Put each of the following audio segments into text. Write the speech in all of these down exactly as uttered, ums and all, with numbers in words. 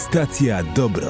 Stacja Dobro.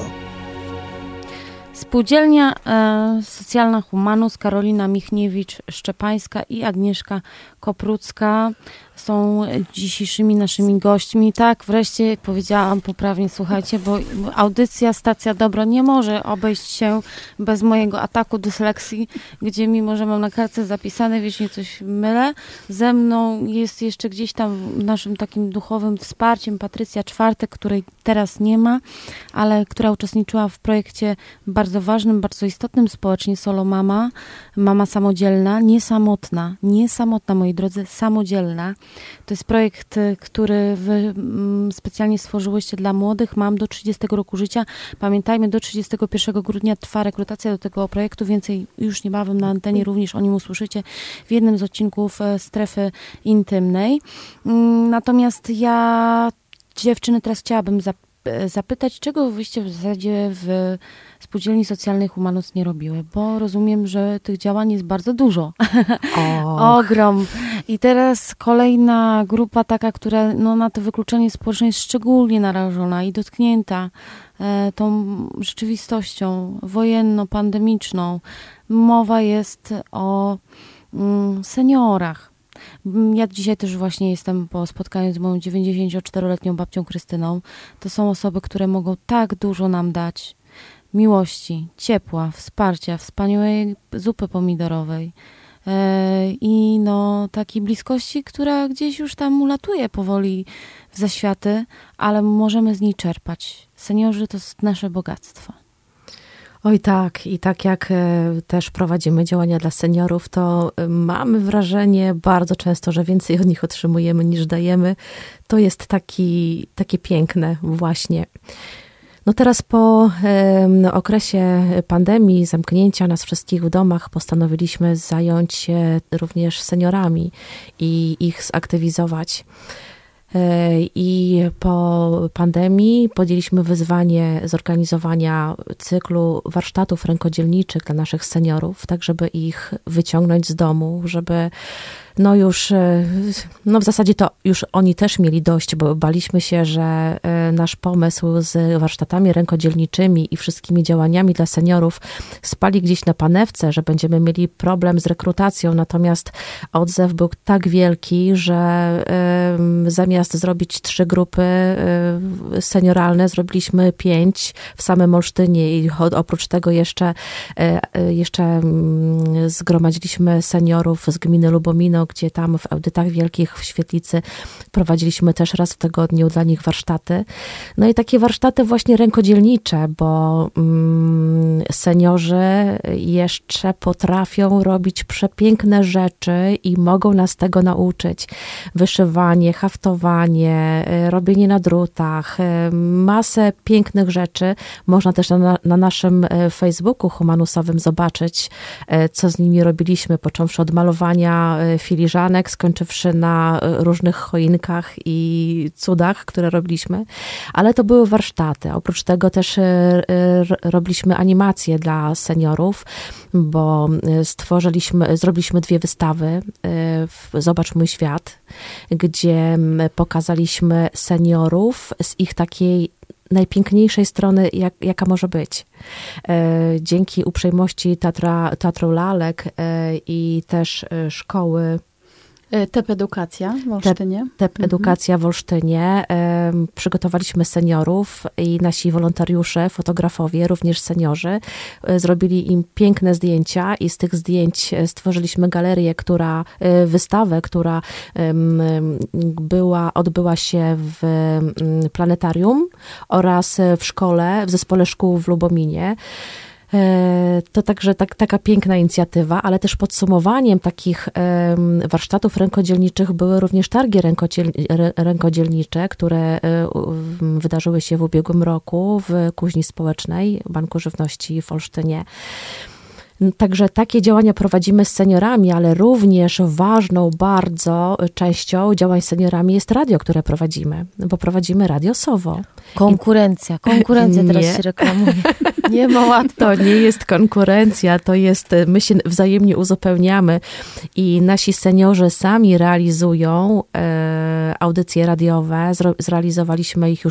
Spółdzielnia e, Socjalna Humanus, Karolina Michniewicz-Szczepańska i Agnieszka Koprucka są dzisiejszymi naszymi gośćmi. Tak, wreszcie, jak powiedziałam poprawnie, słuchajcie, bo audycja Stacja Dobro nie może obejść się bez mojego ataku dysleksji, gdzie mimo, że mam na kartce zapisane, wiecznie coś mylę. Ze mną jest jeszcze gdzieś tam naszym takim duchowym wsparciem Patrycja Czwartek, której teraz nie ma, ale która uczestniczyła w projekcie bardzo ważnym, bardzo istotnym społecznie Solo Mama. Mama samodzielna, niesamotna, niesamotna, moi drodzy, samodzielna. To jest projekt, który wy specjalnie stworzyłyście dla młodych mam do trzydziestego roku życia. Pamiętajmy, do trzydziestego pierwszego grudnia trwa rekrutacja do tego projektu. Więcej już niebawem na antenie również o nim usłyszycie w jednym z odcinków Strefy Intymnej. Natomiast ja, dziewczyny, teraz chciałabym zapytać, czego wyście w zasadzie w Spółdzielni Socjalnej Humanus nie robiły, bo rozumiem, że tych działań jest bardzo dużo. Ogrom. I teraz kolejna grupa taka, która no, na to wykluczenie społeczne jest szczególnie narażona i dotknięta e, tą rzeczywistością wojenno-pandemiczną. Mowa jest o mm, seniorach. Ja dzisiaj też właśnie jestem po spotkaniu z moją dziewięćdziesięcioczteroletnią babcią Krystyną. To są osoby, które mogą tak dużo nam dać. Miłości, ciepła, wsparcia, wspaniałej zupy pomidorowej yy, i no takiej bliskości, która gdzieś już tam ulatuje powoli w zaświaty, ale możemy z niej czerpać. Seniorzy to jest nasze bogactwo. Oj tak, i tak jak też prowadzimy działania dla seniorów, to mamy wrażenie bardzo często, że więcej od nich otrzymujemy niż dajemy. To jest taki, takie piękne właśnie. No teraz po e, okresie pandemii, zamknięcia nas wszystkich w domach, postanowiliśmy zająć się również seniorami i ich zaktywizować. I po pandemii podjęliśmy wyzwanie zorganizowania cyklu warsztatów rękodzielniczych dla naszych seniorów, tak żeby ich wyciągnąć z domu, żeby no już, no w zasadzie to już oni też mieli dość, bo baliśmy się, że nasz pomysł z warsztatami rękodzielniczymi i wszystkimi działaniami dla seniorów spali gdzieś na panewce, że będziemy mieli problem z rekrutacją, natomiast odzew był tak wielki, że zamiast zrobić trzy grupy senioralne, zrobiliśmy pięć w samym Olsztynie i oprócz tego jeszcze, jeszcze zgromadziliśmy seniorów z gminy Lubomino, gdzie tam w audytach wielkich w Świetlicy prowadziliśmy też raz w tygodniu dla nich warsztaty. No i takie warsztaty właśnie rękodzielnicze, bo mm, seniorzy jeszcze potrafią robić przepiękne rzeczy i mogą nas tego nauczyć. Wyszywanie, haftowanie, robienie na drutach, masę pięknych rzeczy. Można też na, na naszym Facebooku humanusowym zobaczyć, co z nimi robiliśmy, począwszy od malowania filiżanek, skończywszy na różnych choinkach i cudach, które robiliśmy, ale to były warsztaty. Oprócz tego też robiliśmy animacje dla seniorów, bo stworzyliśmy, zrobiliśmy dwie wystawy Zobacz mój świat, gdzie pokazaliśmy seniorów z ich takiej najpiękniejszej strony, jak, jaka może być. Dzięki uprzejmości Teatra, Teatru Lalek i też szkoły T E P Edukacja w Olsztynie. T E P Edukacja w Olsztynie. Przygotowaliśmy seniorów i nasi wolontariusze, fotografowie, również seniorzy, zrobili im piękne zdjęcia i z tych zdjęć stworzyliśmy galerię, która, wystawę, która była, odbyła się w planetarium oraz w szkole, w zespole szkół w Lubominie. To także tak, taka piękna inicjatywa, ale też podsumowaniem takich warsztatów rękodzielniczych były również targi rękodziel, rękodzielnicze, które wydarzyły się w ubiegłym roku w Kuźni Społecznej Banku Żywności w Olsztynie. Także takie działania prowadzimy z seniorami, ale również ważną bardzo częścią działań z seniorami jest radio, które prowadzimy, bo prowadzimy Radio Sowo. Konkurencja, konkurencja teraz nie. się reklamuje. Nie ma łatwo. To nie jest konkurencja, to jest, my się wzajemnie uzupełniamy i nasi seniorzy sami realizują e, audycje radiowe, Zro, zrealizowaliśmy ich już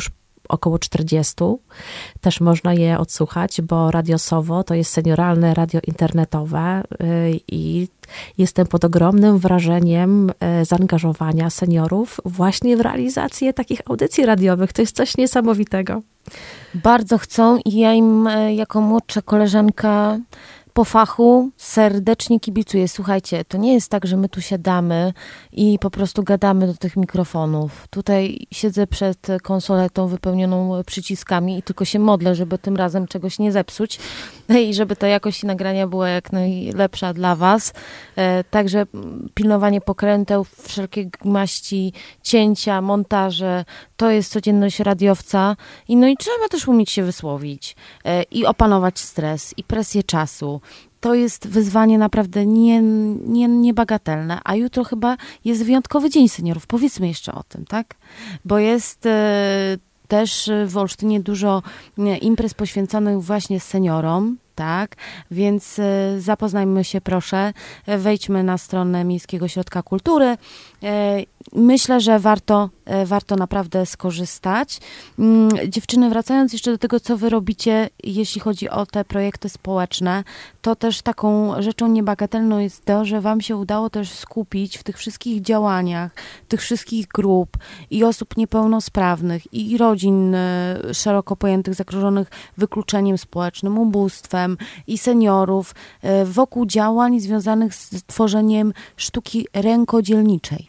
około czterdziestu. Też można je odsłuchać, bo Radio Sowo to jest senioralne radio internetowe i jestem pod ogromnym wrażeniem zaangażowania seniorów właśnie w realizację takich audycji radiowych. To jest coś niesamowitego. Bardzo chcą i ja im jako młodsza koleżanka po fachu serdecznie kibicuję. Słuchajcie, to nie jest tak, że my tu siadamy i po prostu gadamy do tych mikrofonów. Tutaj siedzę przed konsoletą wypełnioną przyciskami i tylko się modlę, żeby tym razem czegoś nie zepsuć i żeby ta jakość nagrania była jak najlepsza dla was. Także pilnowanie pokręteł, wszelkie maści, cięcia, montaże, to jest codzienność radiowca i no i trzeba też umieć się wysłowić i opanować stres i presję czasu. To jest wyzwanie naprawdę nie, nie, niebagatelne, a jutro chyba jest wyjątkowy dzień seniorów. Powiedzmy jeszcze o tym, tak? Bo jest e, też w Olsztynie dużo imprez poświęconych właśnie seniorom, tak? Więc e, zapoznajmy się proszę, wejdźmy na stronę Miejskiego Ośrodka Kultury. E, myślę, że warto, e, warto naprawdę skorzystać. Mm, dziewczyny, wracając jeszcze do tego, co wy robicie, jeśli chodzi o te projekty społeczne, to też taką rzeczą niebagatelną jest to, że wam się udało też skupić w tych wszystkich działaniach, tych wszystkich grup i osób niepełnosprawnych i rodzin e, szeroko pojętych, zagrożonych wykluczeniem społecznym, ubóstwem i seniorów e, wokół działań związanych z tworzeniem sztuki rękodzielniczej.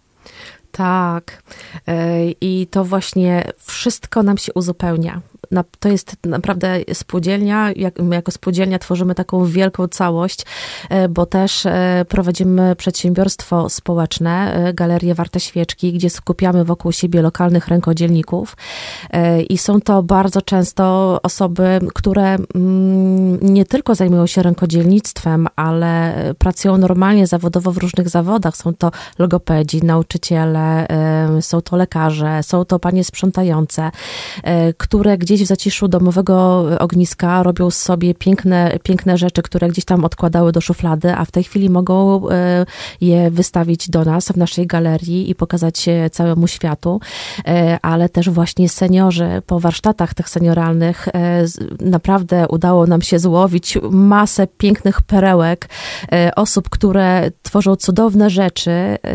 Tak. I to właśnie wszystko nam się uzupełnia. To jest naprawdę spółdzielnia. Jak, my jako spółdzielnia tworzymy taką wielką całość, bo też prowadzimy przedsiębiorstwo społeczne, Galerię Warte Świeczki, gdzie skupiamy wokół siebie lokalnych rękodzielników i są to bardzo często osoby, które nie tylko zajmują się rękodzielnictwem, ale pracują normalnie zawodowo w różnych zawodach. Są to logopedzi, nauczyciele, są to lekarze, są to panie sprzątające, które gdzieś w zaciszu domowego ogniska robią sobie piękne, piękne rzeczy, które gdzieś tam odkładały do szuflady, a w tej chwili mogą je wystawić do nas w naszej galerii i pokazać całemu światu, ale też właśnie seniorzy po warsztatach tych senioralnych naprawdę udało nam się złowić masę pięknych perełek osób, które tworzą cudowne rzeczy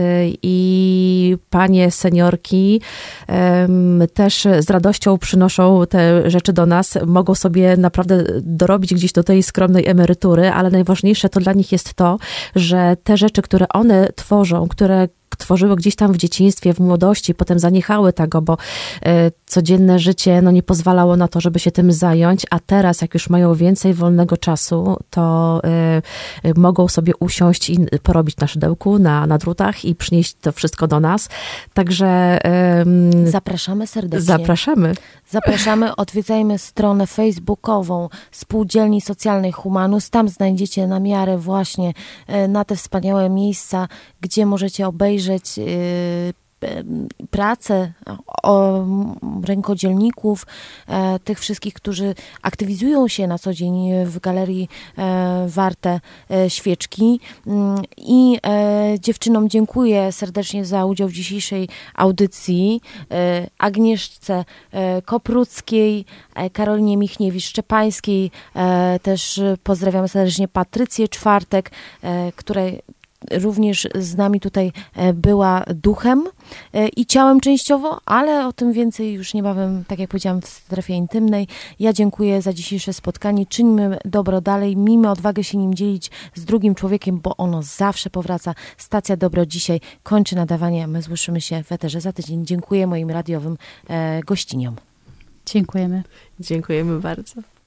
i panie seniorki też z radością przynoszą te rzeczy do nas, mogą sobie naprawdę dorobić gdzieś do tej skromnej emerytury, ale najważniejsze to dla nich jest to, że te rzeczy, które one tworzą, które tworzyły gdzieś tam w dzieciństwie, w młodości, potem zaniechały tego, bo e, codzienne życie no, nie pozwalało na to, żeby się tym zająć, a teraz, jak już mają więcej wolnego czasu, to e, mogą sobie usiąść i porobić na szydełku, na, na drutach i przynieść to wszystko do nas. Także e, zapraszamy serdecznie. Zapraszamy. Zapraszamy, odwiedzajmy stronę facebookową Spółdzielni Socjalnej Humanus. Tam znajdziecie na miarę właśnie na te wspaniałe miejsca, gdzie możecie obejrzeć pracę o rękodzielników, tych wszystkich, którzy aktywizują się na co dzień w Galerii Warte Świeczki. I dziewczynom dziękuję serdecznie za udział w dzisiejszej audycji. Agnieszce Kopruckiej, Karolinie Michniewicz-Szczepańskiej, też pozdrawiam serdecznie Patrycję Czwartek, której również z nami tutaj była duchem i ciałem częściowo, ale o tym więcej już niebawem, tak jak powiedziałam, w strefie intymnej. Ja dziękuję za dzisiejsze spotkanie. Czyńmy dobro dalej, miejmy odwagę się nim dzielić z drugim człowiekiem, bo ono zawsze powraca. Stacja Dobro dzisiaj kończy nadawanie. My słyszymy się w eterze za tydzień. Dziękuję moim radiowym e, gościniom. Dziękujemy. Dziękujemy bardzo.